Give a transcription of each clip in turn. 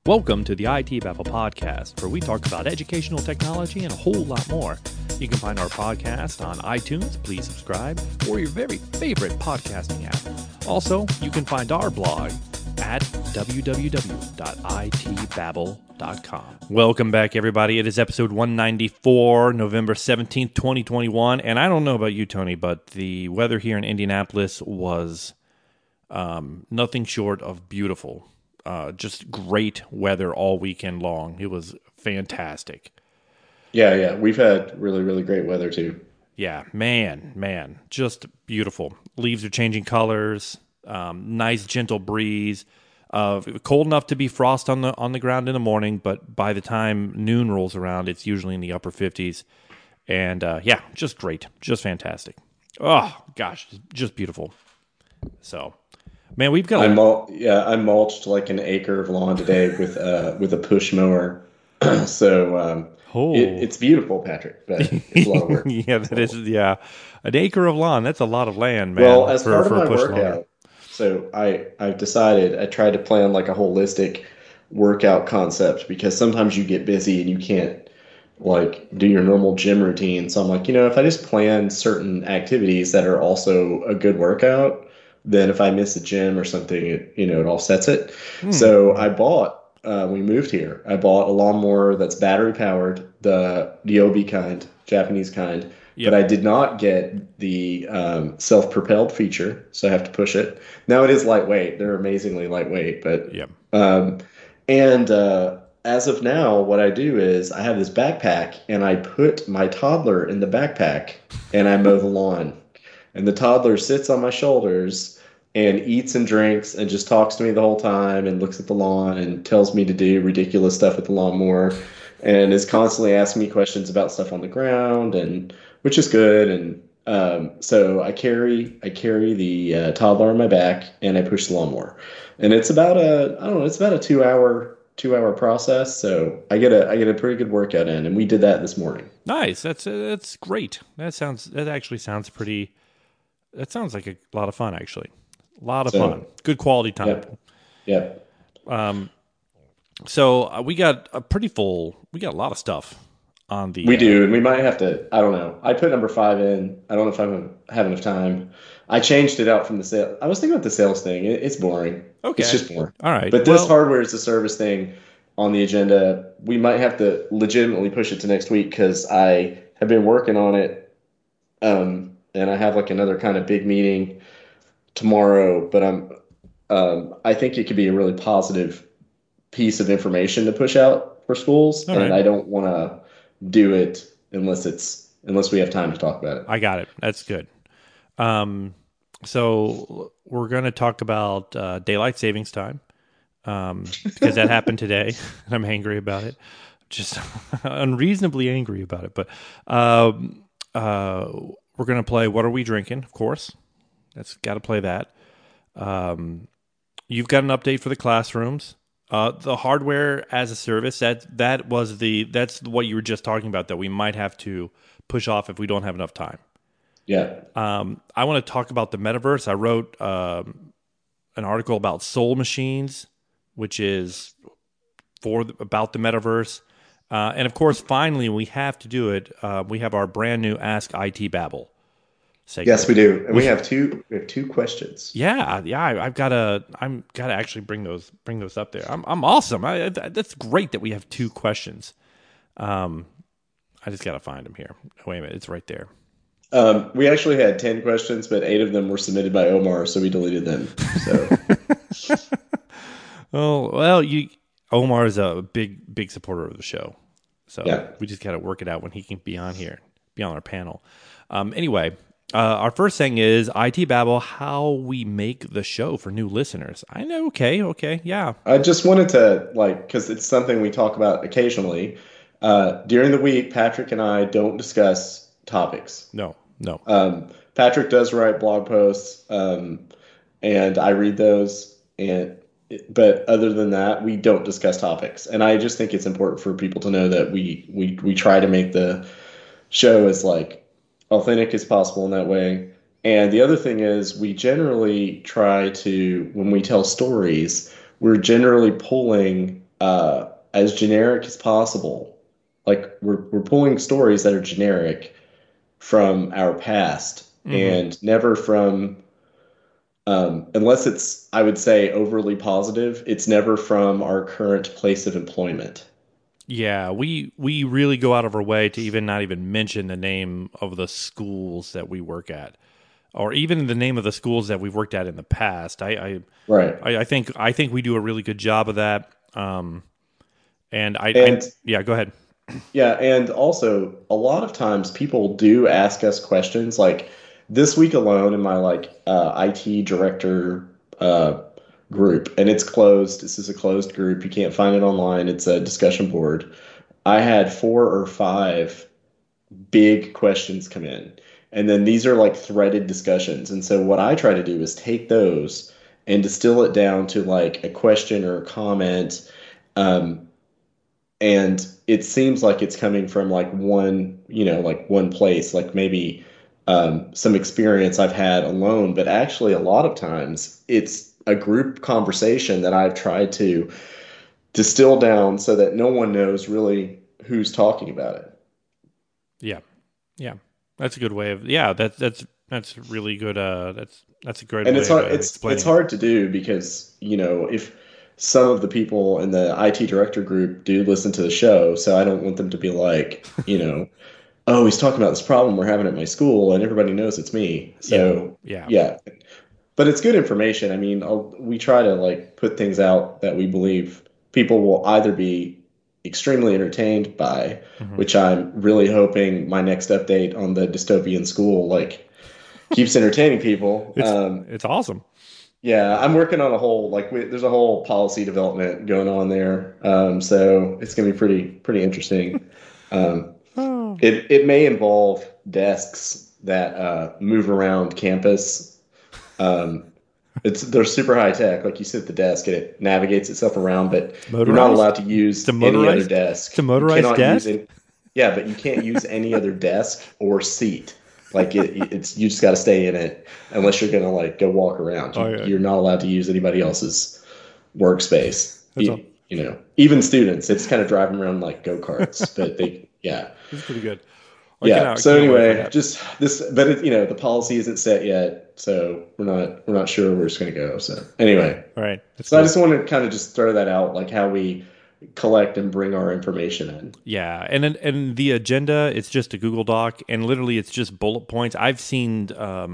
Welcome to the IT Babble podcast, where we talk about educational technology and a whole lot more. You can find our podcast on iTunes, please subscribe, or your very favorite podcasting app. Also, you can find our blog at www.itbabble.com. Welcome back, everybody. It is episode 194, November 17th, 2021. And I don't know about you, Tony, but the weather here in Indianapolis was nothing short of beautiful. Just great weather all weekend long. It was fantastic. Yeah. We've had really, really great weather too. Yeah, man, just beautiful. Leaves are changing colors. Nice gentle breeze. Cold enough to be frost on the ground in the morning, but by the time noon rolls around, it's usually in the upper 50s. And yeah, just great, just fantastic. Oh gosh, just beautiful. So, man, we've got. I mulched like an acre of lawn today with a push mower. So it's beautiful, Patrick, but it's a lot of work. Yeah, that is. Yeah, an acre of lawn. That's a lot of land, man. Well, as part of for a my push workout, mower. so I've decided I tried to plan like a holistic workout concept because sometimes you get busy and you can't like do your normal gym routine. So I'm like, if I just plan certain activities that are also a good workout, then if I miss a gym or something, it offsets it. So I bought, we moved here, I bought a lawnmower that's battery powered, the Ryobi kind, Japanese kind, but Yep. I did not get the self-propelled feature, so I have to push it. Now it is lightweight. They're amazingly lightweight, but Yep. um, and as of now, what I do is I have this backpack and I put my toddler in the backpack and I mow the lawn. And the toddler sits on my shoulders and eats and drinks and just talks to me the whole time and looks at the lawn and tells me to do ridiculous stuff with the lawnmower and is constantly asking me questions about stuff on the ground, and which is good. And so I carry the toddler on my back and I push the lawnmower, and it's about a I don't know it's about a 2 hour process. So I get a pretty good workout in, and we did that this morning. Nice. That's great. That actually sounds pretty. That sounds like a lot of fun, actually. A lot of fun. So Good quality time. yep. So we got a pretty full. We got a lot of stuff on the. We do, and we might have to. I don't know. I put number 5 in. I don't know if I'm gonna have enough time. I changed it out from the sale. I was thinking about the sales thing. It's boring. Okay. It's just boring. All right. But this hardware is a service thing on the agenda. We might have to legitimately push it to next week because I have been working on it, and I have like another kind of big meeting tomorrow. But I think it could be a really positive piece of information to push out for schools, All and right. I don't want to do it unless we have time to talk about it. I got it. That's good. So we're going to talk about daylight savings time because that happened today, and I'm angry about it. Just unreasonably angry about it. But we're going to play What Are We Drinking? Of course, that's got to play that. You've got an update for the classrooms. The hardware as a service, that's what you were just talking about that we might have to push off if we don't have enough time. Yeah. I want to talk about the metaverse. I wrote an article about Soul Machines, which is about the metaverse. And of course, finally, we have to do it. We have our brand new Ask IT Babble segment. Yes, we do. And we have two questions. Yeah. I'm gotta actually bring those up there. I'm awesome. That's great that we have 2 questions. I just gotta find them here. Wait a minute, it's right there. We actually had 10 questions, but 8 of them were submitted by Omar, so we deleted them. So Oh well, Omar is a big supporter of the show, so yeah. we just gotta work it out when he can be on here, be on our panel. Anyway. Our first thing is IT Babble, how we make the show for new listeners. I know. Okay. Yeah. I just wanted to because it's something we talk about occasionally. During the week, Patrick and I don't discuss topics. No. Patrick does write blog posts, and I read those. But other than that, we don't discuss topics. And I just think it's important for people to know that we try to make the show as authentic as possible in that way. And the other thing is we generally try to, when we tell stories, we're generally pulling as generic as possible. Like we're pulling stories that are generic from our past Hmm. and never from unless it's, I would say, overly positive, it's never from our current place of employment. Yeah, we really go out of our way to even not even mention the name of the schools that we work at, or even the name of the schools that we've worked at in the past. Right. I think we do a really good job of that. And And yeah, go ahead. yeah, and also a lot of times people do ask us questions like this week alone in my IT director group, and it's closed. This is a closed group. You can't find it online. It's a discussion board. I had 4 or 5 big questions come in. And then these are like threaded discussions. And so what I try to do is take those and distill it down to like a question or a comment. Um, and it seems like it's coming from like one, like one place, like maybe some experience I've had alone. But actually, a lot of times it's a group conversation that I've tried to distill down so that no one knows really who's talking about it. Yeah, yeah, that's a good way of that's really good. That's a great And it's way of hard it's explaining it. hard to do because, if some of the people in the IT director group do listen to the show, so I don't want them to be like, oh, he's talking about this problem we're having at my school and everybody knows it's me. Yeah, So, yeah, yeah. But it's good information. I mean, we try to like put things out that we believe people will either be extremely entertained by, hmm which I'm really hoping my next update on the dystopian school like keeps entertaining people. it's awesome. Yeah, I'm working on a whole there's a whole policy development going on there. So it's gonna be pretty interesting. Um, Oh, it may involve desks that move around campus. Um, they're super high tech. Like you sit at the desk and it navigates itself around, but you're not motorized? allowed to It's a use any other motorized. desk. It's a You motorized cannot use desk. it. Yeah, but you can't use any other desk or seat. Like it's you just got to stay in it unless you're gonna like go walk around. Oh yeah, You're not allowed to use anybody else's workspace. that's all. Even students, it's kind of driving around like go-karts, but yeah. That's pretty good. Yeah. I So can't wait for anyway, that. just this, but the policy isn't set yet, so we're not sure where it's going to go. So Right, anyway, right. That's so I cool. just want to kind of just throw that out, like how we collect and bring our information in. Yeah, and the agenda, it's just a Google Doc, and literally it's just bullet points. I've seen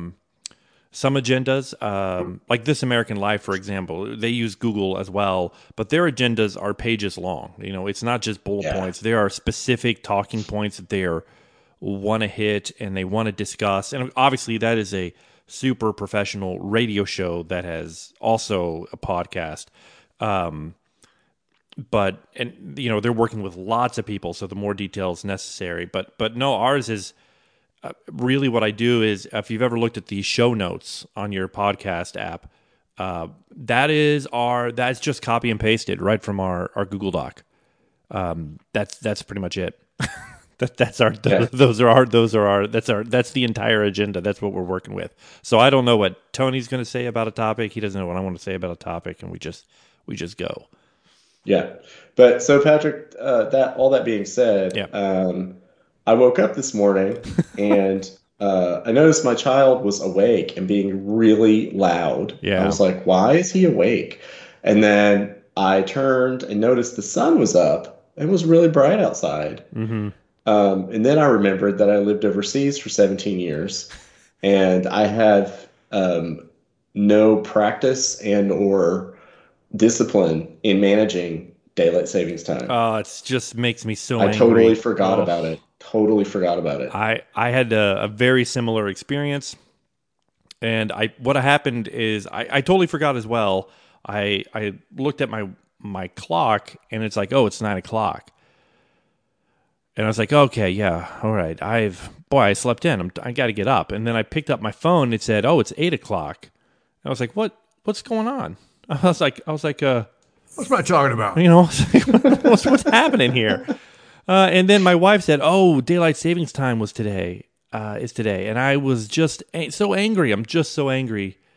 some agendas, like This American Life, for example. They use Google as well, but their agendas are pages long. It's not just bullet Yeah. points. There are specific talking points that they want to hit and they want to discuss, and obviously that is a super professional radio show that has also a podcast. But they're working with lots of people, so the more details necessary. But no, ours is really what I do is if you've ever looked at the show notes on your podcast app, that's just copy and pasted right from our Google Doc. That's pretty much it. That's our Yeah. that's the entire agenda. That's what we're working with. So I don't know what Tony's going to say about a topic. He doesn't know what I want to say about a topic, and we just go. Yeah. But so Patrick, that all that being said, Yeah, I woke up this morning and I noticed my child was awake and being really loud. I yeah. was like, why is he awake? And then I turned and noticed the sun was up and it was really bright outside. Mm-hmm. And then I remembered that I lived overseas for 17 years and I have no practice and or discipline in managing daylight savings time. It just makes me so I totally angry. forgot Oh, about it. Totally forgot about it. I had a very similar experience, and what happened is I totally forgot as well. I looked at my clock, and it's like, oh, it's 9 o'clock, and I was like, okay, yeah, all right. I slept in. I got to get up, and then I picked up my phone. It said, oh, it's 8 o'clock. And I was like, what's going on? I was like, What's Matt talking about? what's happening here? And then my wife said, "Oh, daylight savings time was today. Is today." And I was just so angry. I'm just so angry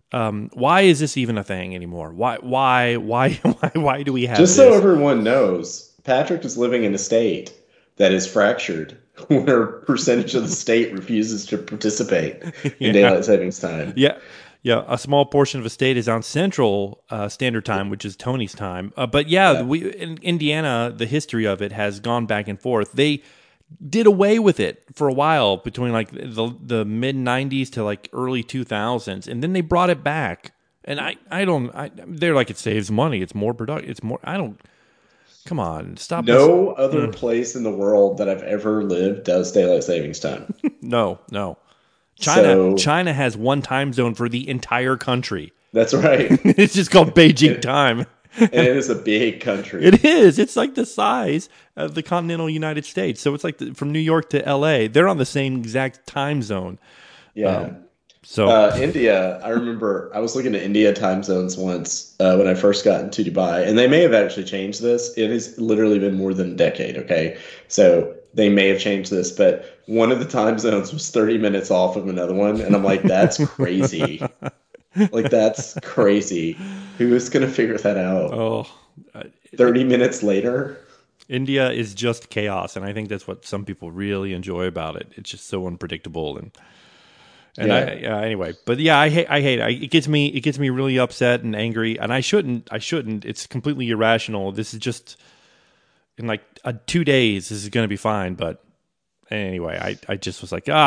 Why is this even a thing anymore? Why do we have Just this? so everyone knows, Patrick is living in a state that is fractured, where a percentage of the state refuses to participate in Yeah. daylight savings time. Yeah. Yeah, a small portion of a state is on Central Standard Time, which is Tony's time. But yeah, Yeah. we in Indiana, the history of it has gone back and forth. They did away with it for a while between like the mid '90s to like early 2000s, and then they brought it back. And they're like it saves money. It's more productive. It's more. I don't. Come on, stop. No other place in the world that I've ever lived does daylight savings time. No, no. So China has one time zone for the entire country. that's right. It's just called Beijing time. And it is a big country. It is. It's like the size of the continental United States. So it's like from New York to LA. They're on the same exact time zone. Yeah. So India, I remember I was looking at India time zones once when I first got into Dubai, and they may have actually changed this. It has literally been more than a decade, okay? So they may have changed this, but one of the time zones was 30 minutes off of another one, and I'm like, that's crazy. Like, that's crazy. Who is going to figure that out? oh, 30 minutes later? India is just chaos, and I think that's what some people really enjoy about it. It's just so unpredictable and Yeah. anyway, but yeah, I hate it. It gets me really upset and angry, and I shouldn't. It's completely irrational. This is just in like 2 days. This is going to be fine. But anyway, I just was like,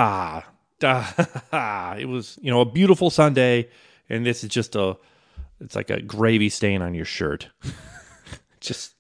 it was a beautiful Sunday, and this is just it's like a gravy stain on your shirt. Just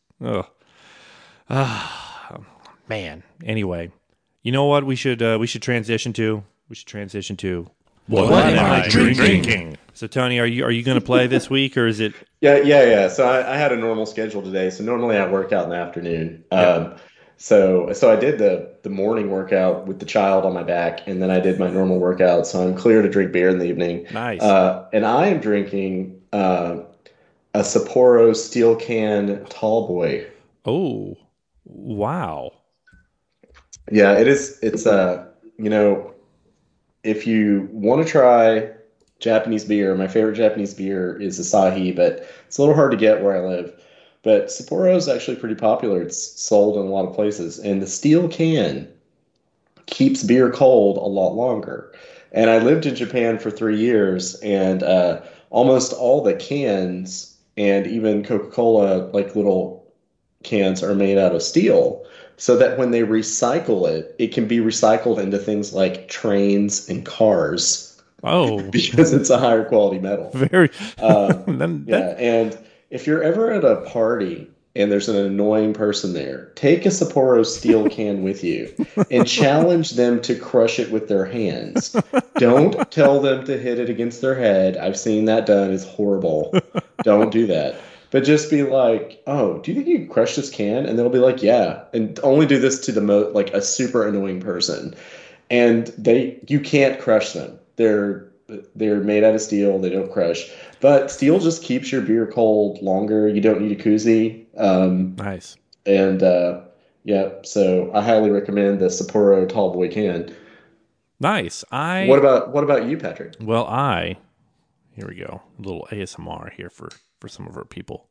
man. Anyway, you know what we should transition to. We should transition to What am I drinking? So Tony, are you going to play this week, or is it? Yeah. So I had a normal schedule today. So normally I work out in the afternoon. So I did the morning workout with the child on my back, and then I did my normal workout. So I'm clear to drink beer in the evening. Nice. And I am drinking a Sapporo Steel Can Tall Boy. Oh, wow. Yeah, it is. It's if you want to try Japanese beer, my favorite Japanese beer is Asahi, but it's a little hard to get where I live. But Sapporo is actually pretty popular. It's sold in a lot of places, and the steel can keeps beer cold a lot longer. And I lived in Japan for 3 years, and almost all the cans and even Coca-Cola, like little cans, are made out of steel. So that when they recycle it, it can be recycled into things like trains and cars Oh, because it's a higher quality metal. very. Yeah, and if you're ever at a party and there's an annoying person there, take a Sapporo steel can with you and challenge them to crush it with their hands. Don't tell them to hit it against their head. I've seen that done. It's horrible. Don't do that. But just be like, oh, do you think you can crush this can? And they'll be like, yeah. And only do this to like a super annoying person. And you can't crush them. They're made out of steel. They don't crush. But steel just keeps your beer cold longer. You don't need a koozie. Nice. And yeah, so I highly recommend the Sapporo Tall Boy can. Nice. What about you, Patrick? Well, here we go. A little ASMR here for some of our people.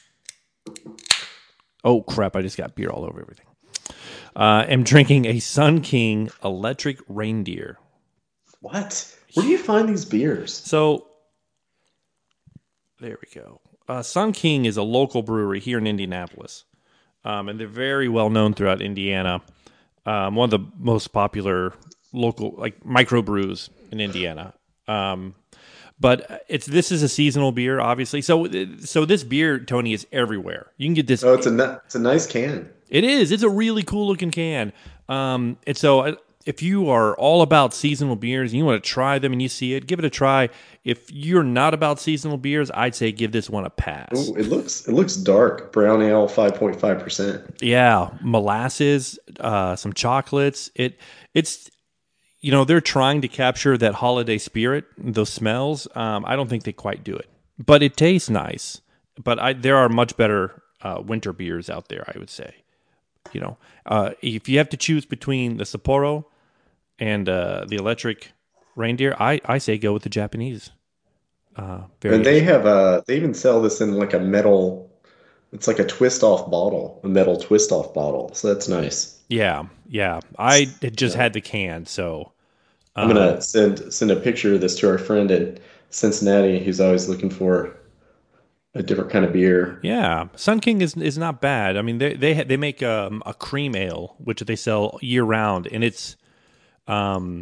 Oh, crap. I just got beer all over everything. I'm drinking a Sun King Electric Reindeer. What? Where do you find these beers? So, there we go. Sun King is a local brewery here in Indianapolis. And they're very well known throughout Indiana. One of the most popular local, like, microbrews in Indiana. But this is a seasonal beer, obviously. So this beer, Tony, is everywhere. You can get this. Oh, it's a nice can. It is. It's a really cool looking can. And so if you are all about seasonal beers and you want to try them and you see it, give it a try. If you're not about seasonal beers, I'd say give this one a pass. Ooh, it looks dark. Brown ale, 5.5%. Yeah, molasses, some chocolates. It's. They're trying to capture that holiday spirit, those smells. I don't think they quite do it, but it tastes nice. But there are much better winter beers out there, I would say. If you have to choose between the Sapporo and the Electric Reindeer, I say go with the Japanese Very And they interesting. have they even sell this in like a metal, it's like a twist off bottle, a metal twist off bottle. So that's nice. Yeah, yeah. I had just Yeah. had the can, so I'm um, gonna send a picture of this to our friend in Cincinnati who's always looking for a different kind of beer. yeah. Sun King is not bad. I mean, they make a cream ale which they sell year round, and um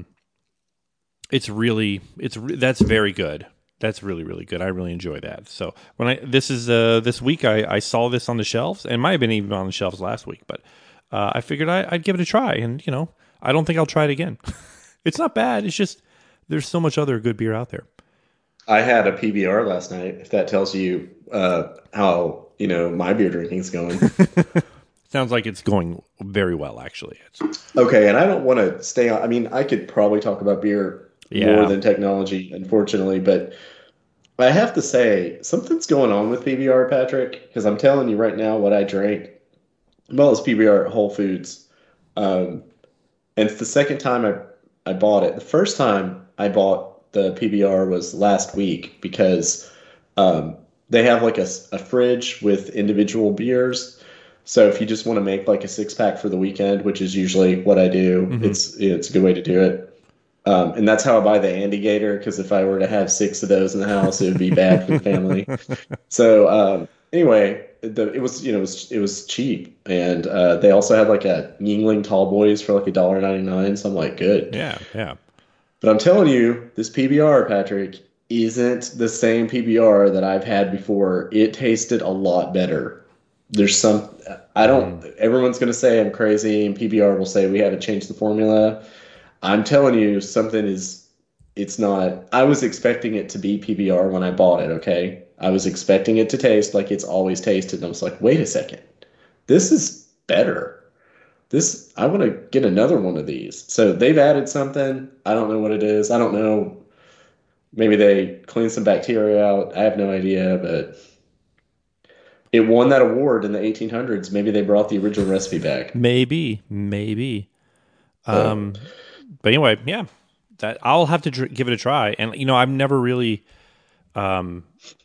that's very good. That's really really good. I really enjoy that. So when I this week I saw this on the shelves, and it might have been even on the shelves last week, but I figured I'd give it a try, and I don't think I'll try it again. It's not bad. It's just there's so much other good beer out there. I had a PBR last night, if that tells you how, my beer drinking's going. Sounds like it's going very well, actually. Okay, and I don't want to stay on. I mean, I could probably talk about beer more Yeah, than technology, unfortunately, but I have to say something's going on with PBR, Patrick, because I'm telling you right now what I drank. Well, it's PBR at Whole Foods. Um, and it's the second time I bought it. The first time I bought the PBR was last week because um, they have like a fridge with individual beers. So if you just want to make like a six pack for the weekend, which is usually what I do, hmm it's a good way to do it. And that's how I buy the Andy Gator, because if I were to have six of those in the house, it would be bad for the family. So anyway, it was cheap, and they also had like a Yingling Tall Boys for like $1.99. So I'm like, good. yeah, yeah. But I'm telling you, this PBR, Patrick, isn't the same PBR that I've had before. It tasted a lot better. There's some, I don't, Mm. everyone's going to say I'm crazy, and PBR will say we haven't changed the formula. I'm telling you, it's not, I was expecting it to be PBR when I bought it, okay? I was expecting it to taste like it's always tasted. And I was like, wait a second, this is better. I want to get another one of these. So they've added something. I don't know what it is. I don't know. Maybe they cleaned some bacteria out. I have no idea, but it won that award in the 1800s. Maybe they brought the original recipe back. Maybe, maybe. So, But anyway, yeah, that I'll have to give it a try. And I've never really, um,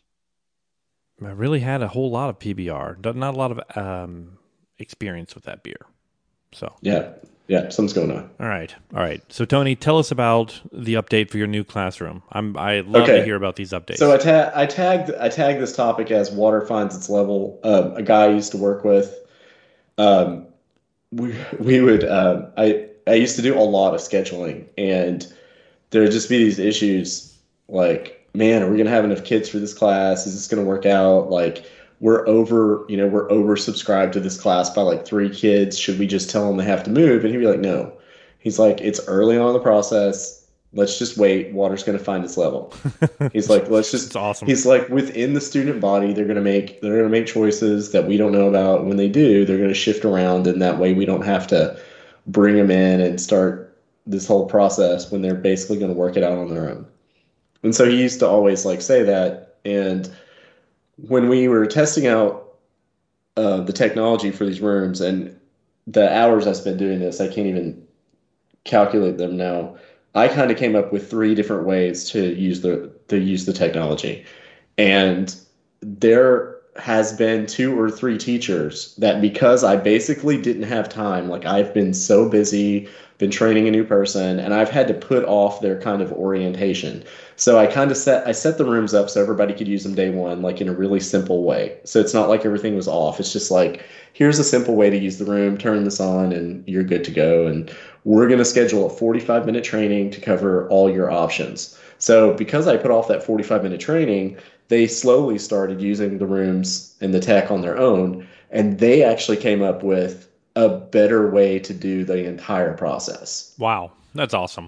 I really had a whole lot of PBR, not a lot of experience with that beer. So, yeah. Yeah, something's going on. all right. So, Tony, tell us about the update for your new classroom. I love to Okay. hear about these So updates. I tagged this topic as water finds its level. A guy I used to work with, um, we would I used to do a lot of scheduling, and there would just be these issues like, man, are we gonna have enough kids for this class? Is this gonna work out? Like, we're oversubscribed to this class by like three kids. Should we just tell them they have to move? And he'd be like, no. He's like, it's early on in the process. Let's just wait. Water's gonna find its level. He's like, It's awesome. he's like, within the student body, they're gonna make choices that we don't know about. When they do, they're gonna shift around, and that way we don't have to bring them in and start this whole process when they're basically gonna work it out on their own. And so he used to always like say that. And when we were testing out the technology for these rooms and the hours I spent doing this, I can't even calculate them now. I kind of came up with three different ways to use the technology. And there has been two or three teachers that, because I basically didn't have time, like I've been so busy, been training a new person, and I've had to put off their kind of orientation. So I set the rooms up so everybody could use them day one, like in a really simple way. So it's not like everything was off. It's just like, here's a simple way to use the room, turn this on, and you're good to go. And we're going to schedule a 45-minute training to cover all your options. So because I put off that 45-minute training, they slowly started using the rooms and the tech on their own, and they actually came up with a better way to do the entire process Wow, that's awesome.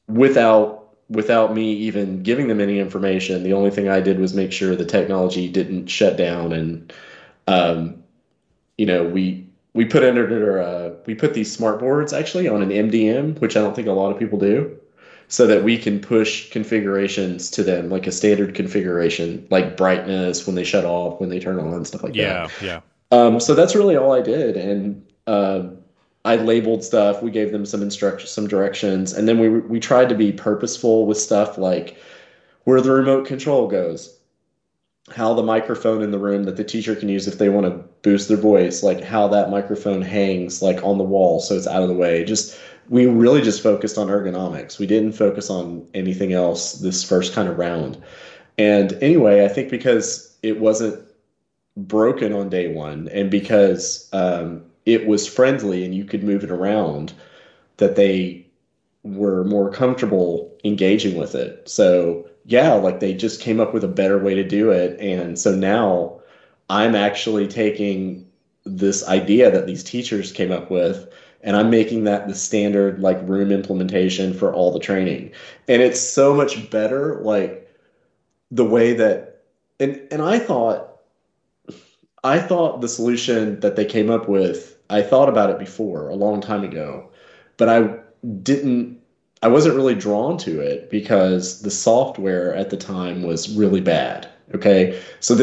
without me even giving them any information. The only thing I did was make sure the technology didn't shut down, and um, we put these smart boards actually on an MDM, which I don't think a lot of people do, so that we can push configurations to them, like a standard configuration, like brightness when they shut off, when they turn on, stuff like that. Yeah, yeah. So that's really all I did, and I labeled stuff. We gave them some instructions, some directions, and then we tried to be purposeful with stuff like where the remote control goes, how the microphone in the room that the teacher can use if they want to boost their voice, like how that microphone hangs like on the wall so it's out of the way. Just we really just focused on ergonomics. We didn't focus on anything else this first kind of round. And anyway, I think because it wasn't broken on day one and because it was friendly and you could move it around, that they were more comfortable engaging with it. So yeah, like they just came up with a better way to do it. And so now I'm actually taking this idea that these teachers came up with and I'm making that the standard like room implementation for all the training. And it's so much better, like the way that and I thought the solution that they came up with, I thought about it before a long time ago, but didn't, I wasn't really drawn to it because the software at the time was really bad. Okay. So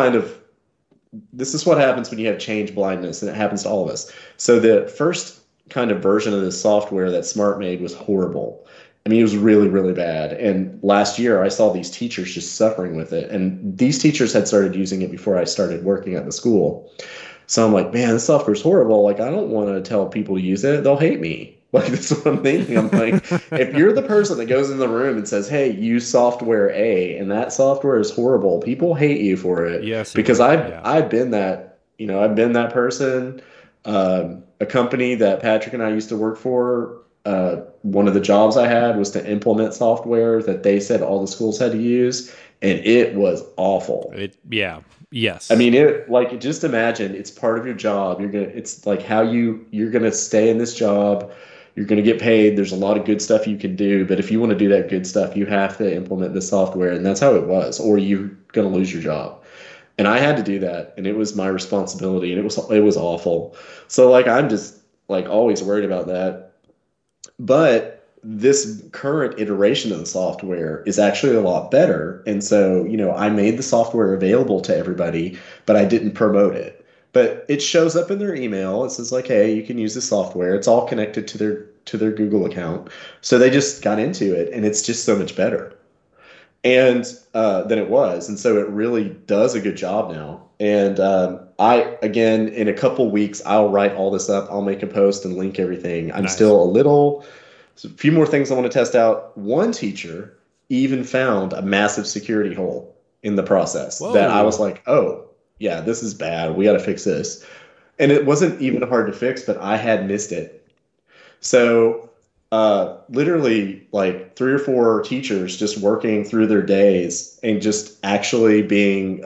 this is what happens when you have change blindness, and it happens to all of us. So the first kind of version of this software that Smart made was horrible. I mean, it was really, really bad. And last year, I saw these teachers just suffering with it. And these teachers had started using it before I started working at the school. So I'm like, man, this software's horrible. Like, I don't want to tell people to use it. They'll hate me. Like, that's what I'm thinking. I'm like, if you're the person that goes in the room and says, hey, use software A, and that software is horrible, people hate you for it. Yes, Because yeah. I've been that, I've been that person. A company that Patrick and I used to work for, one of the jobs I had was to implement software that they said all the schools had to use, and it was awful. Yes. I mean, just imagine it's part of your job. It's like how you're gonna stay in this job. You're gonna get paid. There's a lot of good stuff you can do, but if you want to do that good stuff, you have to implement this software, and that's how it was, or you're gonna lose your job. And I had to do that, and it was my responsibility, and it was awful. So like I'm just like always worried about that. But this current iteration of the software is actually a lot better. And so, I made the software available to everybody, but I didn't promote it. But it shows up in their email. It says like, hey, you can use this software. It's all connected to their Google account. So they just got into it, and it's just so much better and than it was. And so it really does a good job now. And again, in a couple weeks, I'll write all this up. I'll make a post and link everything. I'm Nice. still a few more things I want to test out. One teacher even found a massive security hole in the process that I was like, oh, yeah, this is bad. We got to fix this. And it wasn't even hard to fix, but I had missed it. So literally like 3 or 4 teachers just working through their days and just actually being,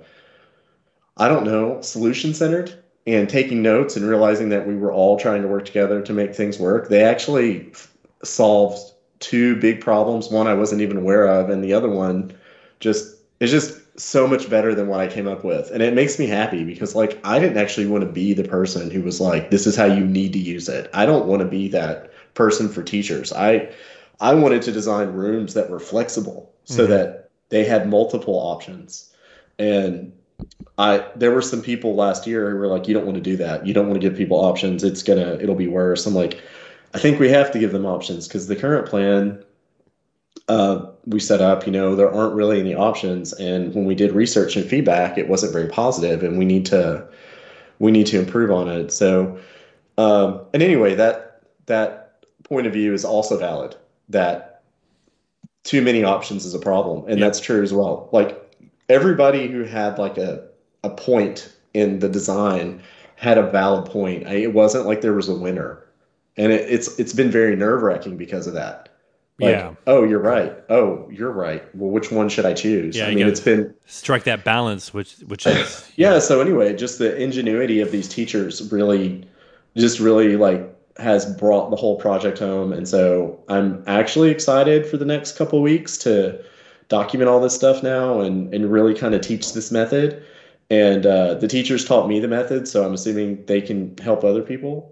I don't know, solution centered and taking notes and realizing that we were all trying to work together to make things work. They actually solved 2 big problems. One I wasn't even aware of, and the other one is just so much better than what I came up with. And it makes me happy because like I didn't actually want to be the person who was like, this is how you need to use it. I don't want to be that person for teachers. I wanted to design rooms that were flexible so that they had multiple options. And there were some people last year who were like, you don't want to do that. You don't want to give people options. It'll be worse. I'm like, I think we have to give them options because the current plan we set up, there aren't really any options. And when we did research and feedback, it wasn't very positive, and we need to improve on it. So, and anyway, that point of view is also valid. That too many options is a problem, and that's true as well. Like everybody who had like a point in the design had a valid point. It wasn't like there was a winner, and it's been very nerve-wracking because of that. Like, oh, you're right. Oh, you're right. Well, which one should I choose? Yeah, I mean, it's been strike that balance, which is yeah. So anyway, just the ingenuity of these teachers really like has brought the whole project home. And so I'm actually excited for the next couple of weeks to document all this stuff now and really kind of teach this method. And the teachers taught me the method, so I'm assuming they can help other people.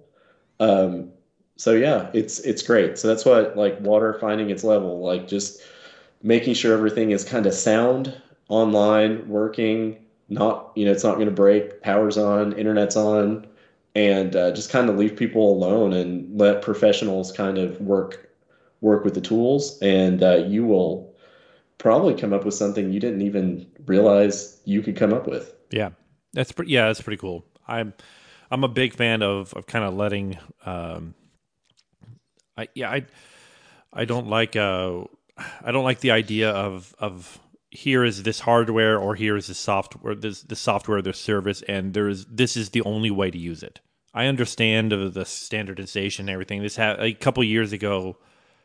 So yeah, it's great. So that's what like water finding its level, like just making sure everything is kind of sound, online, working, not, it's not going to break, power's on, internet's on, and just kind of leave people alone and let professionals kind of work with the tools, and you will probably come up with something you didn't even realize you could come up with. Yeah, that's pretty cool. I'm a big fan of kind of letting. I don't like I don't like the idea of here is this hardware or here is this software, this software, this service, and this is the only way to use it. I understand the standardization and everything. A couple years ago,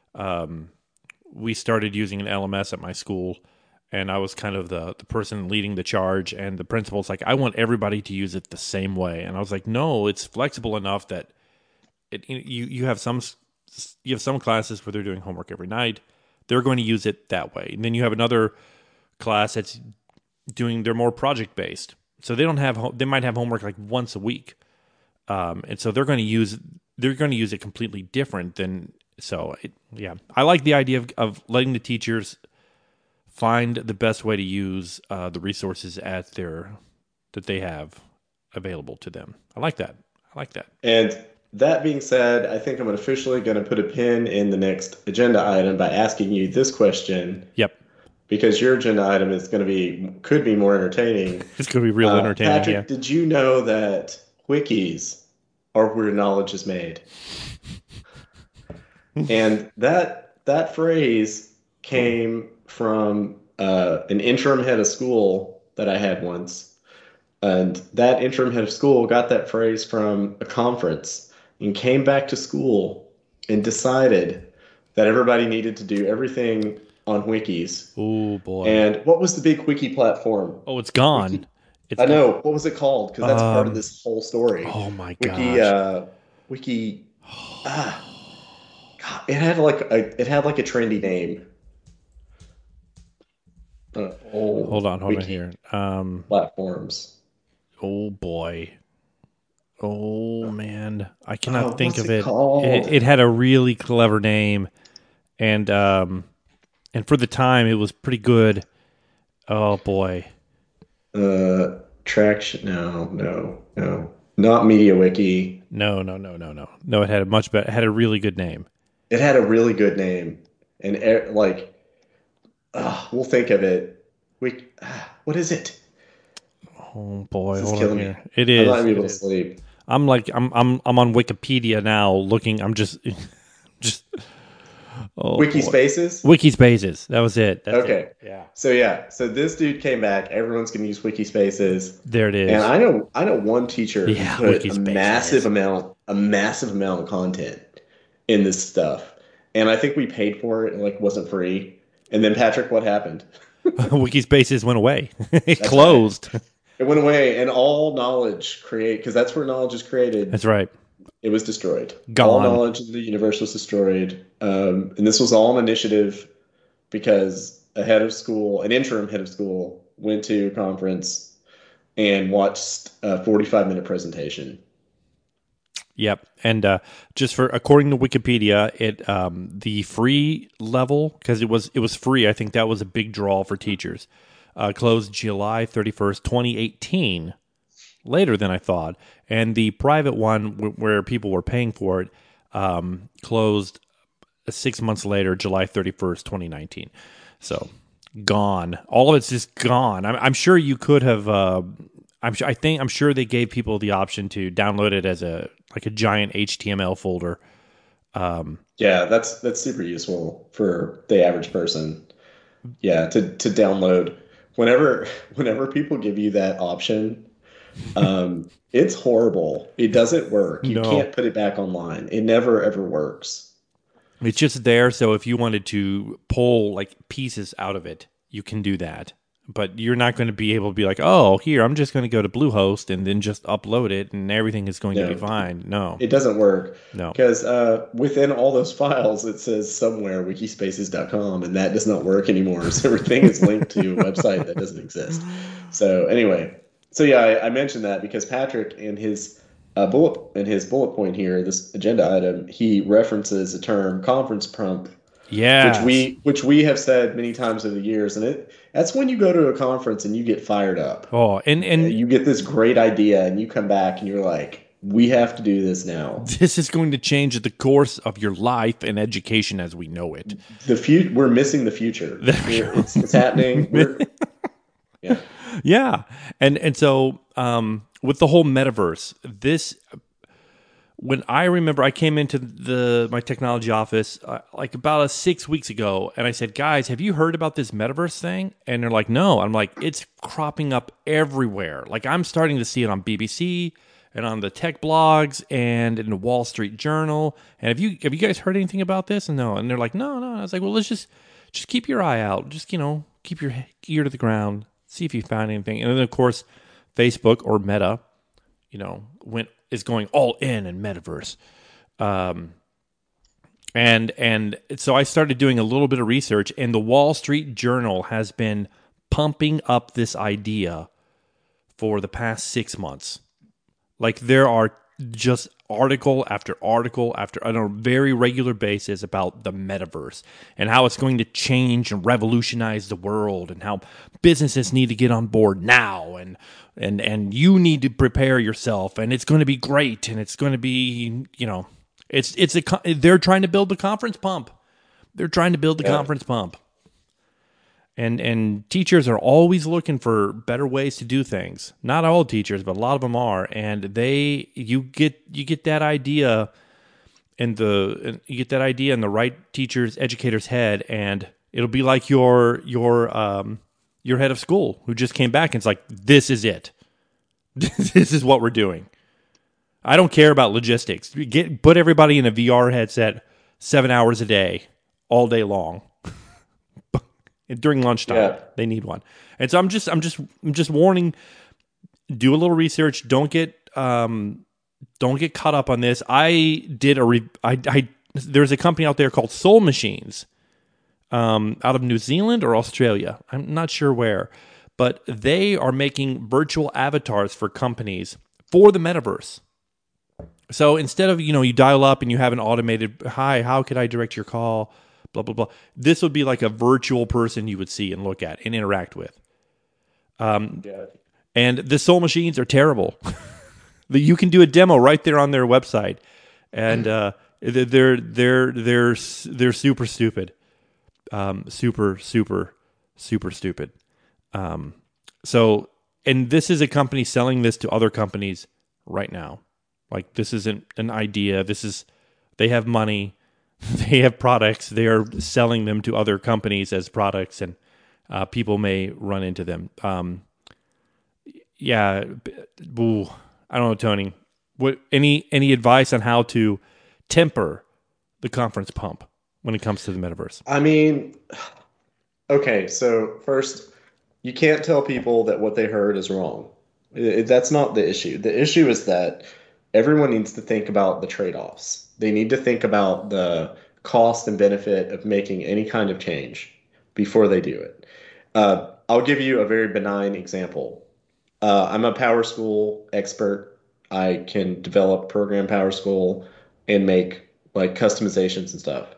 we started using an LMS at my school, and I was kind of the person leading the charge, and the principal's like, I want everybody to use it the same way. And I was like, no, it's flexible enough that you have some classes where they're doing homework every night. They're going to use it that way. And then you have another class that's they're more project based. So they might have homework like once a week. And so they're going to use it completely different than, I like the idea of letting the teachers find the best way to use the resources that they have available to them. I like that. And that being said, I think I'm officially going to put a pin in the next agenda item by asking you this question. Yep. Because your agenda item could be more entertaining. It's going to be real entertaining. Patrick, did you know that wikis are where knowledge is made? And that phrase came from an interim head of school that I had once. And that interim head of school got that phrase from a conference and came back to school and decided that everybody needed to do everything on wikis. Oh, boy. And what was the big wiki platform? Oh, it's gone. I know. What was it called? Because that's part of this whole story. Oh, my gosh. Wiki. God, it had like a trendy name. Hold on here. Platforms. Oh, boy. Oh, man. I cannot think of it. Called? It had a really clever name. And for the time, it was pretty good. Oh, boy. Traction. No. Not MediaWiki. No. No, it had a much better. It had a really good name. It had a really good name. And we'll think of it. What is it? Oh boy, hold on here. It is. I'm not able to sleep. I'm on Wikipedia now looking. I'm just Wikispaces? Wikispaces. That was it. That's okay. It. Yeah. So this dude came back. Everyone's going to use Wikispaces. There it is. And I know one teacher who put a massive amount of content in this stuff. And I think we paid for it and it wasn't free. And then Patrick, what happened? Wikispaces went away. It closed. Right. It went away, and all knowledge because that's where knowledge is created. That's right. It was destroyed. Gone. All knowledge in the universe was destroyed. And this was all an initiative because an interim head of school, went to a conference and watched a 45-minute presentation. Yep. And according to Wikipedia, the free level, because it was free, I think that was a big draw for teachers, closed July 31st, 2018, later than I thought. And the private one, where people were paying for it, closed 6 months later, July 31st, 2019. So gone. All of it's just gone. I'm sure you could have. I'm sure they gave people the option to download it as a giant HTML folder. Yeah, that's super useful for the average person. Yeah, to download whenever people give you that option, it's horrible. It doesn't work. You can't put it back online. It never ever works. It's just there, so if you wanted to pull pieces out of it, you can do that. But you're not going to be able to be like, oh, here, I'm just going to go to Bluehost and then just upload it and everything is going to be fine. No. It doesn't work. No. Because within all those files, it says somewhere wikispaces.com, and that does not work anymore. So everything is linked to a website that doesn't exist. So anyway, I mentioned that because Patrick in his bullet point here, this agenda item, he references the term conference prompt. Yeah, which we have said many times over the years, and that's when you go to a conference and you get fired up. Oh, and you get this great idea, and you come back and you're like, We have to do this now. This is going to change the course of your life and education as we know it. We're missing the future. It's happening. Yeah. Yeah. And so with the whole metaverse, when I remember I came into my technology office like about 6 weeks ago, and I said, guys, have you heard about this metaverse thing? And they're like, no. I'm like, it's cropping up everywhere. Like I'm starting to see it on BBC and on the tech blogs and in the Wall Street Journal. And have you guys heard anything about this? And no. And they're like, no. I was like, well, let's just keep your eye out. Just, keep your ear to the ground. See if you found anything. And then, of course, Facebook or Meta, is going all in metaverse. And so I started doing a little bit of research, and the Wall Street Journal has been pumping up this idea for the past 6 months. Like there are just article after article on a very regular basis about the metaverse and how it's going to change and revolutionize the world and how businesses need to get on board now and you need to prepare yourself and it's going to be great and it's going to be, they're trying to build the conference pump. They're trying to build the conference pump. And teachers are always looking for better ways to do things. Not all teachers, but a lot of them are. And you get that idea in the right educator's head, and it'll be like your head of school who just came back and it's like, this is it. This is what we're doing. I don't care about logistics. Put everybody in a VR headset 7 hours a day, all day long. During lunchtime, They need one, and so I'm just warning. Do a little research. Don't get caught up on this. I did there's a company out there called Soul Machines, out of New Zealand or Australia. I'm not sure where, but they are making virtual avatars for companies for the metaverse. So instead of you dial up and you have an automated, hi, how could I direct your call? Blah, blah, blah. This would be like a virtual person you would see and look at and interact with. And the Soul Machines are terrible. You can do a demo right there on their website, and they're super stupid, super stupid. So, and this is a company selling this to other companies right now. Like this isn't an idea. They have money. They have products. They are selling them to other companies as products, and people may run into them. I don't know, Tony. What any advice on how to temper the conference pump when it comes to the metaverse? I mean, okay. So first, you can't tell people that what they heard is wrong. That's not the issue. The issue is that everyone needs to think about the trade-offs. They need to think about the cost and benefit of making any kind of change before they do it. I'll give you a very benign example. I'm a PowerSchool expert. I can develop program PowerSchool and make like customizations and stuff.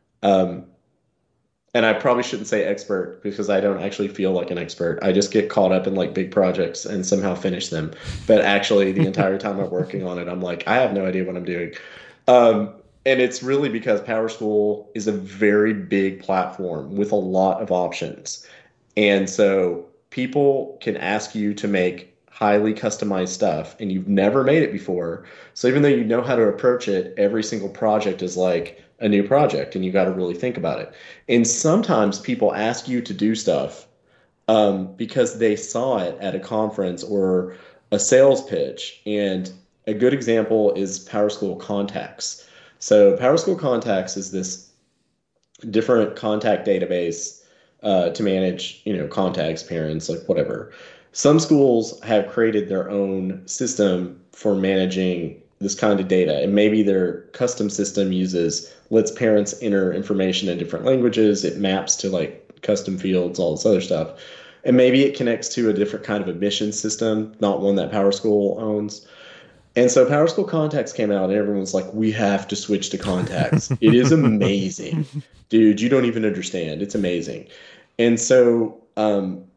And I probably shouldn't say expert because I don't actually feel like an expert. I just get caught up in like big projects and somehow finish them. But actually, the entire time I'm working on it, I'm like, I have no idea what I'm doing. And it's really because PowerSchool is a very big platform with a lot of options. And so people can ask you to make highly customized stuff and you've never made it before. So even though you know how to approach it, every single project is like a new project and you got to really think about it. And sometimes people ask you to do stuff because they saw it at a conference or a sales pitch. And a good example is PowerSchool Contacts. So PowerSchool Contacts is this different contact database to manage, contacts, parents, like whatever. Some schools have created their own system for managing this kind of data, and maybe their custom system lets parents enter information in different languages. It maps to like custom fields, all this other stuff, and maybe it connects to a different kind of admissions system, not one that PowerSchool owns. And so PowerSchool Contacts came out, and everyone's like, we have to switch to Contacts. It is amazing. Dude, you don't even understand. It's amazing. And so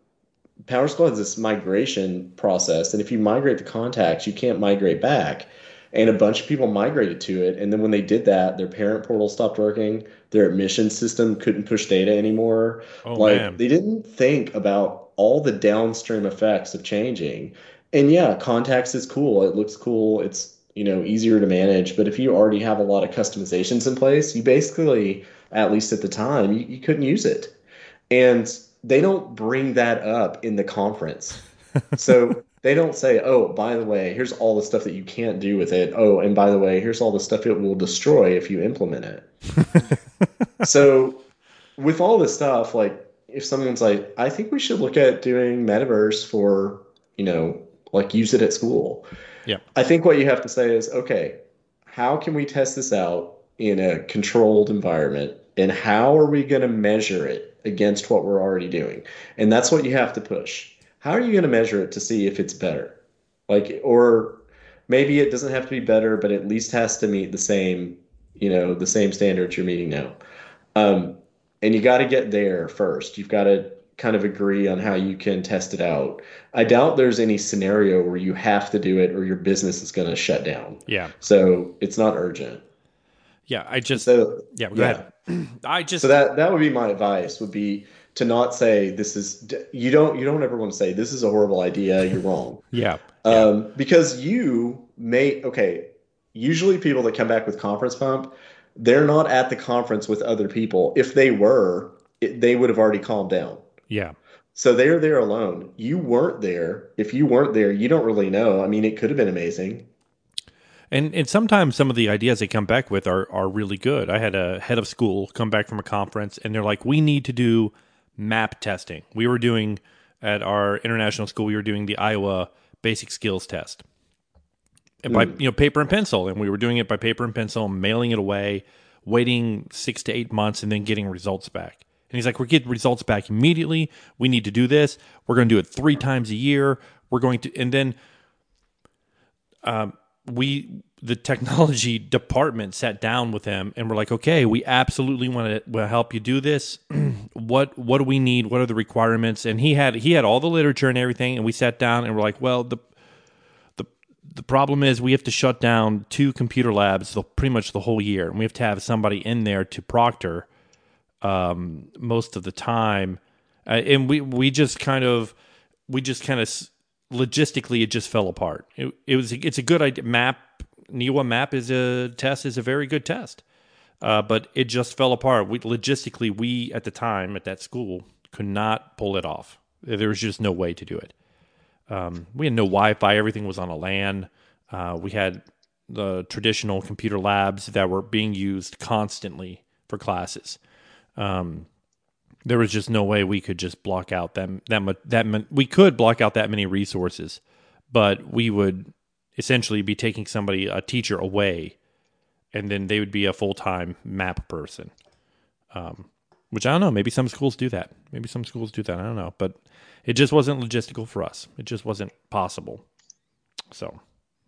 PowerSchool has this migration process, and if you migrate to Contacts, you can't migrate back. And a bunch of people migrated to it. And then when they did that, their parent portal stopped working. Their admission system couldn't push data anymore. Oh Like man. they didn't think about all the downstream effects of changing. And yeah, contacts is cool. It looks cool. It's, easier to manage. But if you already have a lot of customizations in place, you basically, at least at the time, you couldn't use it. And they don't bring that up in the conference. So they don't say, oh, by the way, here's all the stuff that you can't do with it. Oh, and by the way, here's all the stuff it will destroy if you implement it. So with all this stuff, like if someone's like, I think we should look at doing metaverse for, like use it at school. Yeah. I think what you have to say is, okay, how can we test this out in a controlled environment? And how are we going to measure it against what we're already doing? And that's what you have to push. How are you going to measure it to see if it's better? Like, or maybe it doesn't have to be better, but at least has to meet the same standards you're meeting now. Um, and you got to get there first. You've got to kind of agree on how you can test it out. I doubt there's any scenario where you have to do it or your business is going to shut down. Yeah. So it's not urgent. Yeah. So Yeah. Go yeah. ahead. I just. So that would be my advice would be to not say this is you don't ever want to say this is a horrible idea, you're wrong. Yeah. Because you may okay, usually people that come back with conference pump, they're not at the conference with other people. If they were, they would have already calmed down. Yeah. So they're there alone. You weren't there. If you weren't there, you don't really know. I mean, it could have been amazing. And sometimes some of the ideas they come back with are really good. I had a head of school come back from a conference, and they're like, we need to do map testing. We were doing, at our international school, we were doing the Iowa basic skills test. And by paper and pencil. And we were doing it by paper and pencil, mailing it away, waiting 6 to 8 months, and then getting results back. And he's like, we're getting results back immediately. We need to do this. We're going to do it 3 times a year. We're going to, and then the technology department sat down with him and we're like, okay, we absolutely want to help you do this. What do we need? What are the requirements? And he had all the literature and everything. And we sat down and we're like, well, the problem is we have to shut down 2 computer labs pretty much the whole year. And we have to have somebody in there to proctor most of the time. And we just kind of logistically, it just fell apart. It's a good idea. NEWA map is a very good test. But it just fell apart. Logistically, we at the time at that school could not pull it off. There was just no way to do it. We had no Wi-Fi. Everything was on a LAN. We had the traditional computer labs that were being used constantly for classes. There was just no way we could just block out we could block out that many resources, but we would essentially be taking a teacher away, and then they would be a full-time map person. Which I don't know. Maybe some schools do that. I don't know, but it just wasn't logistical for us. It just wasn't possible. So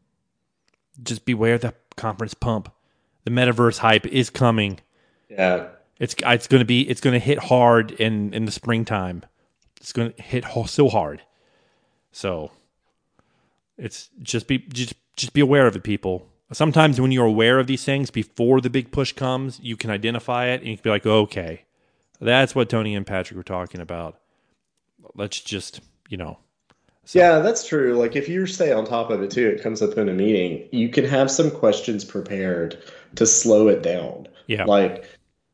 just beware the conference pump. The metaverse hype is coming. Yeah. It's going to hit hard in the springtime. It's going to hit so hard. So it's just be aware of it, people. Sometimes when you're aware of these things before the big push comes, you can identify it and you can be like, okay, that's what Tony and Patrick were talking about. Let's just, So. Yeah, that's true. Like if you stay on top of it too, it comes up in a meeting, you can have some questions prepared to slow it down. Yeah. Like,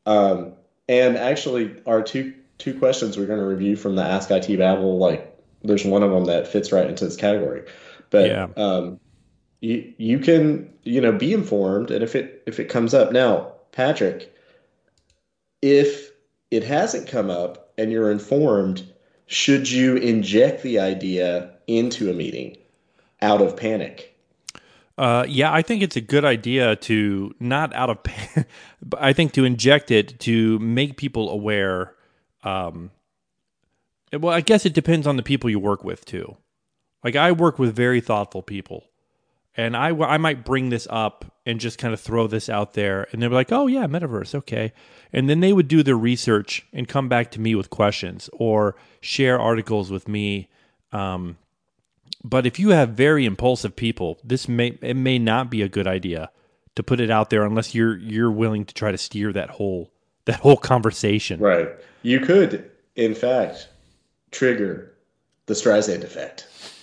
and actually our two questions we're going to review from the Ask IT Babel, like there's one of them that fits right into this category. But yeah. You can, be informed, and if it comes up now, Patrick, if it hasn't come up and you're informed, should you inject the idea into a meeting out of panic? Yeah, I think it's a good idea to not out of but I think to inject it to make people aware. Well, I guess it depends on the people you work with too. Like I work with very thoughtful people, and I might bring this up and just kind of throw this out there, and they're like, "Oh yeah, metaverse, okay," and then they would do their research and come back to me with questions or share articles with me. But if you have very impulsive people, it may not be a good idea to put it out there unless you're willing to try to steer that whole conversation. Right. You could, in fact, trigger the Streisand effect.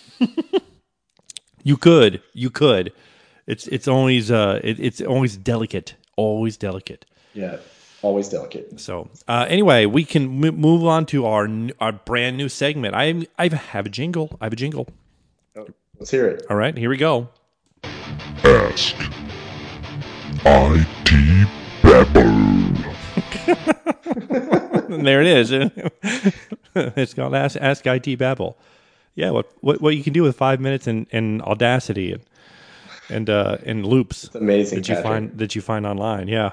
You could. It's always delicate. Always delicate. Yeah. Always delicate. So anyway, we can move on to our brand new segment. I have a jingle. Oh, let's hear it. All right, here we go. Ask IT Babble. And there it is. It's called Ask IT Babble. Yeah, what you can do with 5 minutes in Audacity and loops. It's amazing that you find online. Yeah.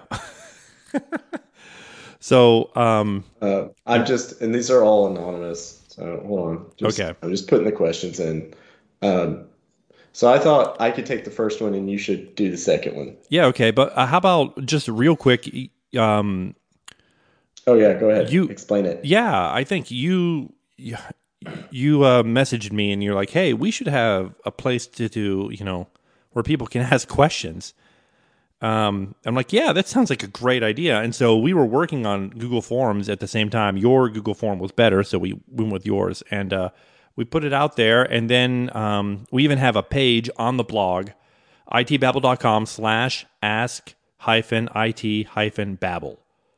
So I'm just, and these are all anonymous. So hold on. Okay. I'm just putting the questions in. So I thought I could take the first one and you should do the second one. Yeah, okay. But how about just real quick? Oh yeah, go ahead. You explain it. Yeah, I think you messaged me and you're like, hey, we should have a place to do, where people can ask questions. I'm like, yeah, that sounds like a great idea. And so we were working on Google Forms at the same time. Your Google Form was better, so we went with yours. And we put it out there. And then we even have a page on the blog, itbabble.com/ask-it-babble.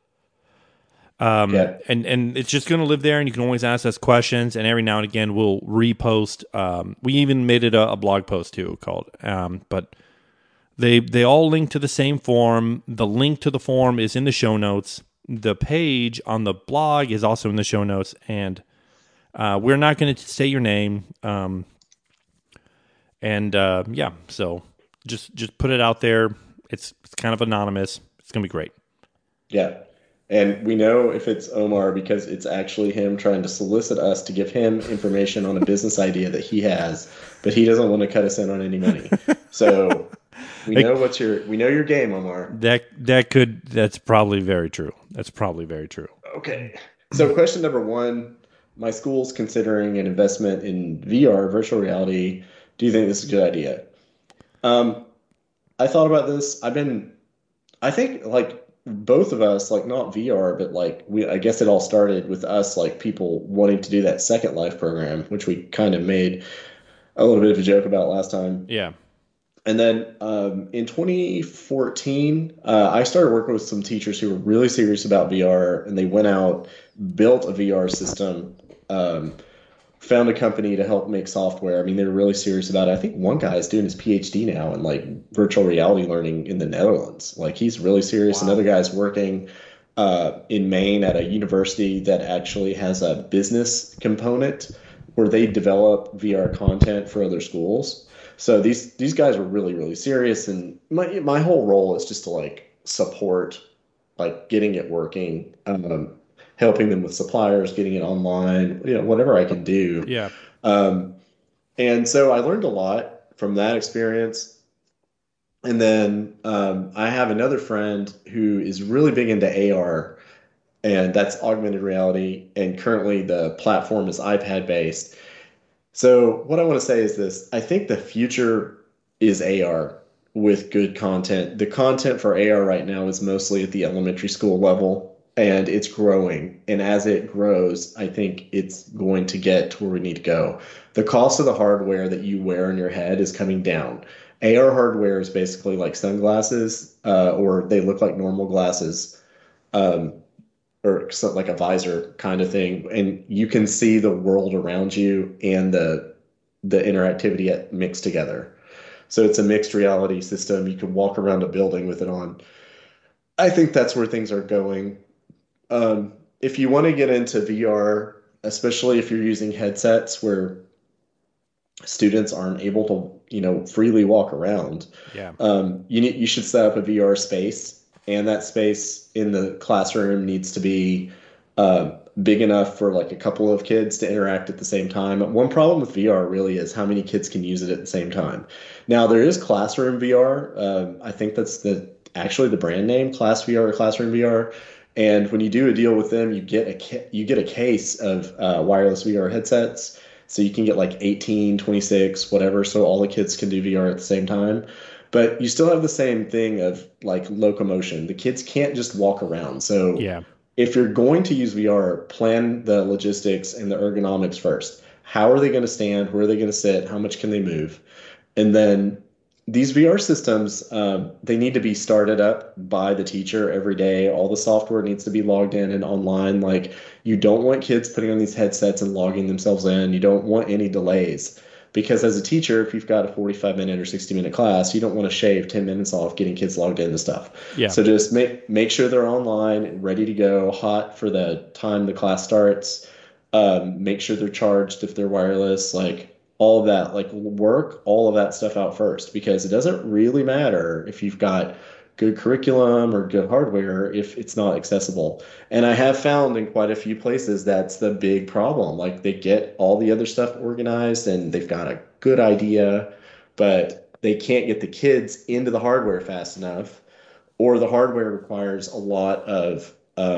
And it's just going to live there, and you can always ask us questions. And every now and again, we'll repost. We even made it a blog post too, called. But they all link to the same form. The link to the form is in the show notes. The page on the blog is also in the show notes, and we're not going to say your name. Yeah, so just put it out there. It's kind of anonymous. It's going to be great. Yeah. And we know if it's Omar because it's actually him trying to solicit us to give him information on a business idea that he has, but he doesn't want to cut us in on any money. So we know your game, Omar. That's probably very true. Okay. So question number 1, my school's considering an investment in VR, virtual reality. Do you think this is a good idea? I thought about this. I think like both of us, like not VR, but like I guess it all started with us, like people wanting to do that Second Life program, which we kind of made a little bit of a joke about last time. Yeah. And then in 2014, I started working with some teachers who were really serious about VR, and they went out, built a VR system, found a company to help make software. I mean, they were really serious about it. I think one guy is doing his PhD now in like virtual reality learning in the Netherlands. Like he's really serious. Wow. Another guy's working in Maine at a university that actually has a business component where they develop VR content for other schools. So these guys are really, really serious. And my whole role is just to like support like getting it working, helping them with suppliers, getting it online, whatever I can do. Yeah. And so I learned a lot from that experience. And then I have another friend who is really big into AR, and that's augmented reality. And currently the platform is iPad based. So what I want to say is this: I think the future is AR with good content. The content for AR right now is mostly at the elementary school level. And it's growing. And as it grows, I think it's going to get to where we need to go. The cost of the hardware that you wear in your head is coming down. AR hardware is basically like sunglasses, or they look like normal glasses, or like a visor kind of thing. And you can see the world around you and the interactivity mixed together. So it's a mixed reality system. You can walk around a building with it on. I think that's where things are going. If you want to get into VR, especially if you're using headsets where students aren't able to, freely walk around, yeah, you should set up a VR space, and that space in the classroom needs to be big enough for like a couple of kids to interact at the same time. One problem with VR really is how many kids can use it at the same time. Now there is Classroom VR. I think that's actually the brand name, Class VR or Classroom VR. And when you do a deal with them, you get a case of wireless VR headsets So you can get like 18, 26, whatever, so all the kids can do VR at the same time. But you still have the same thing of like locomotion. The kids can't just walk around. So Yeah. if you're going to use VR, plan the logistics and the ergonomics first. How are they going to stand? Where are they going to sit? How much can they move? And then these VR systems, they need to be started up by the teacher every day. All the software needs to be logged in and online. Like, you don't want kids putting on these headsets and logging themselves in. You don't want any delays. Because as a teacher, if you've got a 45-minute or 60-minute class, you don't want to shave 10 minutes off getting kids logged into stuff. Yeah. So just make sure they're online and ready to go, hot for the time the class starts. Make sure they're charged if they're wireless, like all of that, like work all of that stuff out first, because it doesn't really matter if you've got good curriculum or good hardware if it's not accessible. And I have found in quite a few places that's the big problem. Like, they get all the other stuff organized and they've got a good idea, but they can't get the kids into the hardware fast enough, or the hardware requires a lot of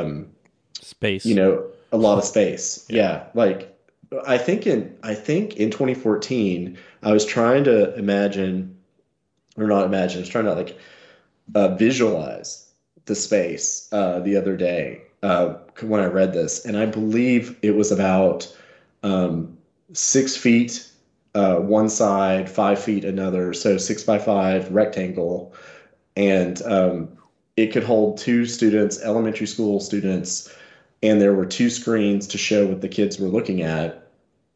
Space. a lot of space. Yeah. Yeah. Like, I think in 2014, I was trying to imagine, or not imagine, I was trying to like visualize the space the other day when I read this, and I believe it was about 6 feet one side, 5 feet another, so 6 by 5 rectangle, and it could hold two students, elementary school students, and there were two screens to show what the kids were looking at,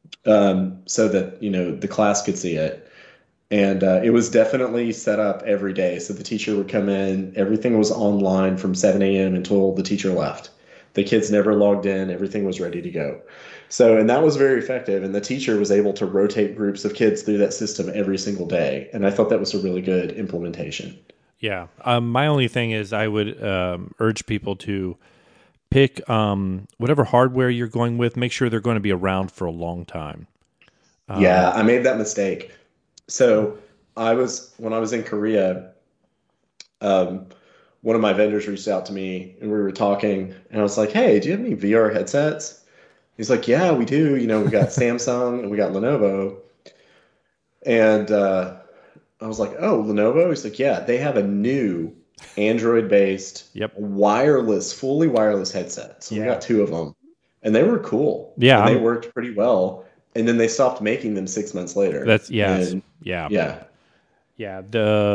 so that the class could see it. And it was definitely set up every day. So the teacher would come in, everything was online from 7 a.m. until the teacher left. The kids never logged in, everything was ready to go. So, and that was very effective. And the teacher was able to rotate groups of kids through that system every single day. And I thought that was a really good implementation. Yeah. My only thing is I would urge people to pick whatever hardware you're going with. Make sure they're going to be around for a long time. Yeah, I made that mistake. So when I was in Korea, um, one of my vendors reached out to me and we were talking, and I was like, "Hey, do you have any VR headsets?" He's like, "Yeah, we do. We got Samsung and we got Lenovo." And I was like, "Oh, Lenovo?" He's like, "Yeah, they have a new Android-based Yep. fully wireless headset. So we Yeah. got two of them, and they were cool. Yeah, And they worked pretty well. And then they stopped making them 6 months later. That's yes. And Yeah. yeah, Yeah.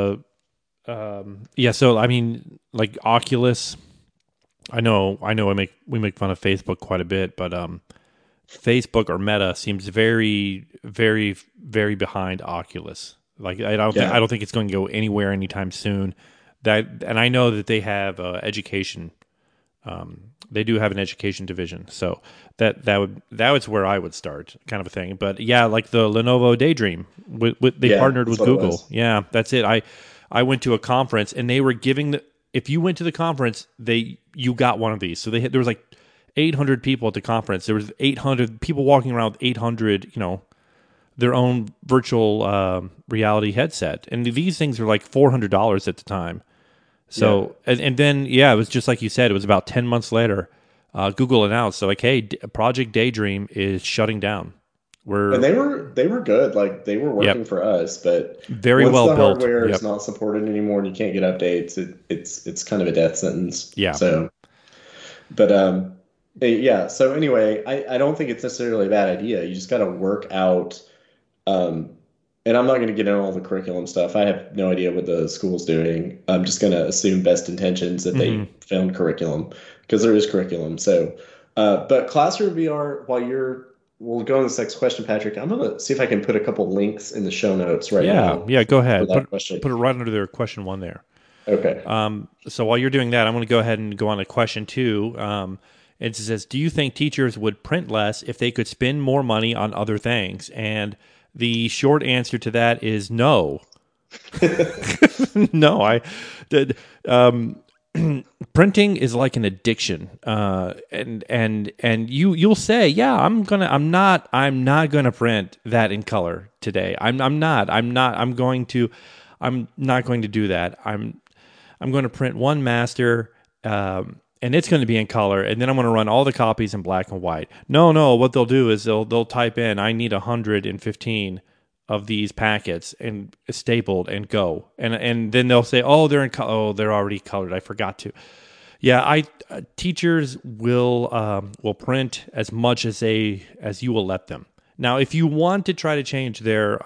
Yeah. So I mean, like Oculus. I know. We make fun of Facebook quite a bit, but Facebook or Meta seems very, very, very behind Oculus. Like I don't think it's going to go anywhere anytime soon. And I know that they have education. They do have an education division, so that was where I would start, kind of a thing. But yeah, like the Lenovo Daydream, they partnered with that's what it Google. was. Yeah, that's it. I went to a conference and they were giving if you went to the conference, you got one of these. So there was like 800 people at the conference. There was 800 people walking around with 800, their own virtual reality headset, and these things were like $400 at the time. So and then it was just like you said. It was about 10 months later, Google announced, so like, hey, Project Daydream is shutting down. And they were good. Like, they were working for us, but very once well the built. hardware is not supported anymore and you can't get updates, it's kind of a death sentence. Yeah. So, but yeah. So anyway, I don't think it's necessarily a bad idea. You just got to work out. And I'm not going to get into all the curriculum stuff. I have no idea what the school's doing. I'm just going to assume best intentions that they found curriculum, because there is curriculum. So, but Classroom VR, we'll go on this next question, Patrick. I'm going to see if I can put a couple links in the show notes right now. Yeah, go ahead. Put Put it right under their question one there. Okay. So while you're doing that, I'm going to go ahead and go on to question 2. It says, do you think teachers would print less if they could spend more money on other things? And the short answer to that is no. No, printing is like an addiction, and you'll say, yeah, I'm not gonna print that in color today. I'm not going to do that. I'm going to print one master, and it's going to be in color, and then I'm going to run all the copies in black and white. No. What they'll do is they'll type in, I need 115 of these packets and stapled and go, and then they'll say, oh, they're in they're already colored. I forgot to. Yeah, teachers will print as much as you will let them. Now, if you want to try to change their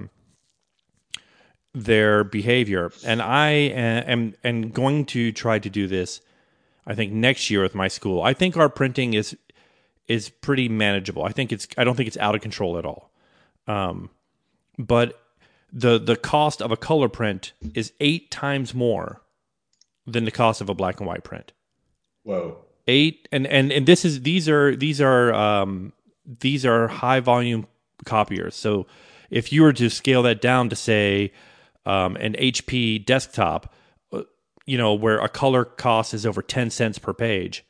behavior, and I am going to try to do this, I think next year with my school. I think our printing is pretty manageable. I don't think it's out of control at all. But the cost of a color print is 8 times more than the cost of a black and white print. Whoa. 8 and these are high volume copiers. So if you were to scale that down to say an HP desktop, where a color cost is over 10 cents per page,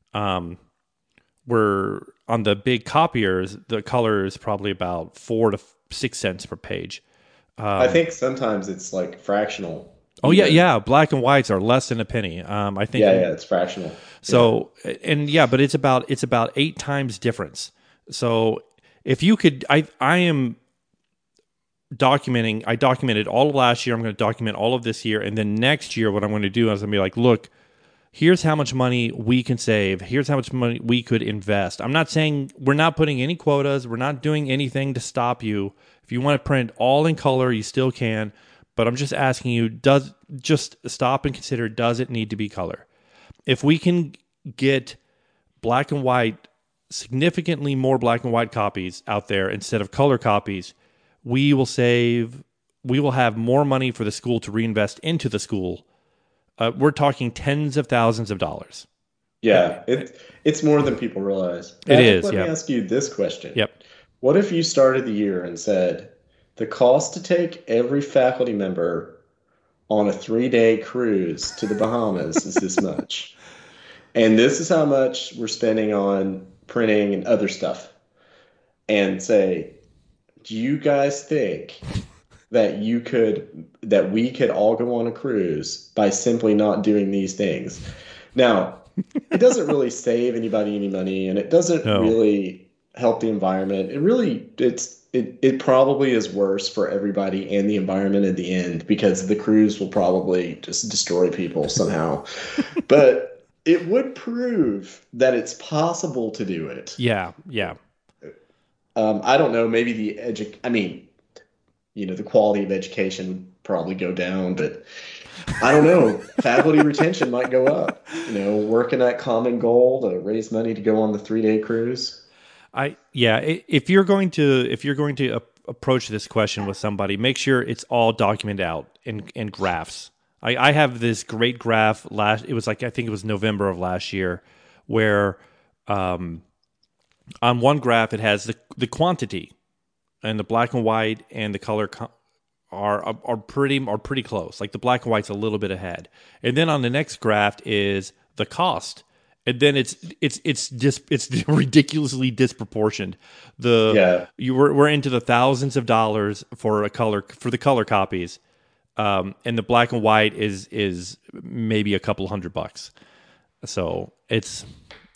where on the big copiers, the color is probably about 4 to 6 cents per page. I think sometimes it's like fractional. Oh yeah. Black and whites are less than a penny. I think. Yeah, it's fractional. So but it's about 8 times difference. So if you could, I am documenting. I documented all of last year. I'm going to document all of this year, and then next year, what I'm going to do is I'm going to be like, look, here's how much money we can save. Here's how much money we could invest. I'm not saying we're not putting any quotas. We're not doing anything to stop you. If you want to print all in color, you still can. But I'm just asking you, just stop and consider, does it need to be color? If we can get black and white, significantly more black and white copies out there instead of color copies, we will have more money for the school to reinvest into the school. We're talking tens of thousands of dollars. Yeah, it's more than people realize. Patrick, it is. Let me ask you this question. Yep. What if you started the year and said, the cost to take every faculty member on a 3-day cruise to the Bahamas is this much, and this is how much we're spending on printing and other stuff, and say, do you guys think that we could all go on a cruise by simply not doing these things? Now, it doesn't really save anybody any money, and it doesn't really help the environment. It probably is worse for everybody and the environment in the end, because the cruise will probably just destroy people somehow. But it would prove that it's possible to do it. Yeah. I don't know. Maybe the quality of education would probably go down, but I don't know. Faculty retention might go up. Working at Common Goal to raise money to go on the 3-day cruise. If you're going to approach this question with somebody, make sure it's all documented out in graphs. I have this great graph I think it was November of last year, where on one graph it has the quantity, and the black and white and the color are pretty close. Like the black and white's a little bit ahead, and then on the next graph is the cost. And then it's ridiculously disproportioned. We're into the thousands of dollars for the color copies, and the black and white is maybe a couple $100. So it's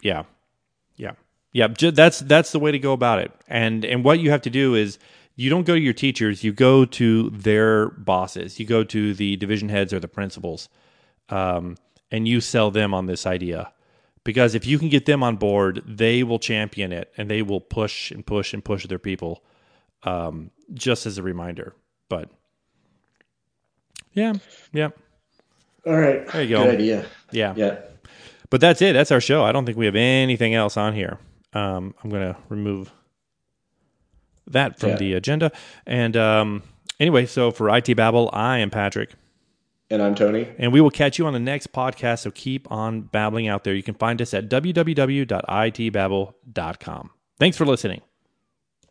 that's the way to go about it. And what you have to do is, you don't go to your teachers, you go to their bosses, you go to the division heads or the principals, and you sell them on this idea. Because if you can get them on board, they will champion it, and they will push and push and push their people, just as a reminder. But, yeah. All right. There you go. Good idea. Yeah. But that's it. That's our show. I don't think we have anything else on here. I'm going to remove that from the agenda. And anyway, so for IT Babble, I am Patrick. And I'm Tony. And we will catch you on the next podcast, so keep on babbling out there. You can find us at www.itbabble.com. Thanks for listening.